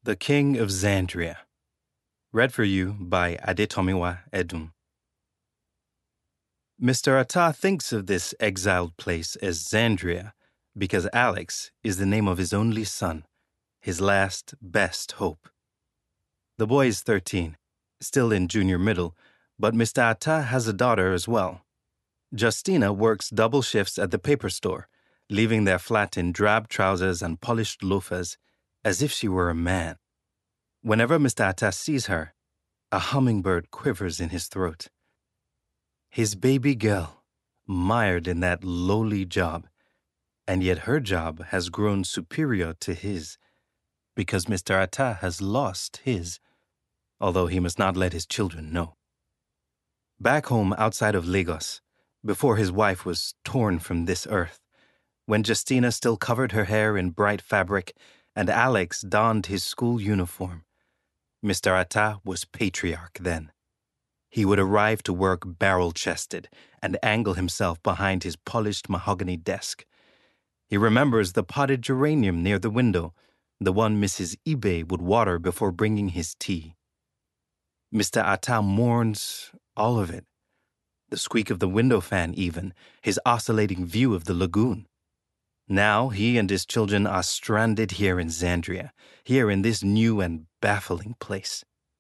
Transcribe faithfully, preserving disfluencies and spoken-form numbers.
The King of Xandria. Read for you by Adetomiwa Edun. Mister Atta thinks of this exiled place as Xandria because Alex is the name of his only son, his last, best hope. The boy is thirteen, still in junior middle, but Mister Atta has a daughter as well. Justina works double shifts at the paper store, leaving their flat in drab trousers and polished loafers, as if she were a man. Whenever Mister Atta sees her, a hummingbird quivers in his throat. His baby girl, mired in that lowly job, and yet her job has grown superior to his, because Mister Atta has lost his, although he must not let his children know. Back home outside of Lagos, before his wife was torn from this earth, when Justina still covered her hair in bright fabric and Alex donned his school uniform, Mister Atta was patriarch then. He would arrive to work barrel-chested and angle himself behind his polished mahogany desk. He remembers the potted geranium near the window, the one Missus Ibe would water before bringing his tea. Mister Atta mourns all of it. The squeak of the window fan even, his oscillating view of the lagoon. Now he and his children are stranded here in Xandria, here in this new and baffling place.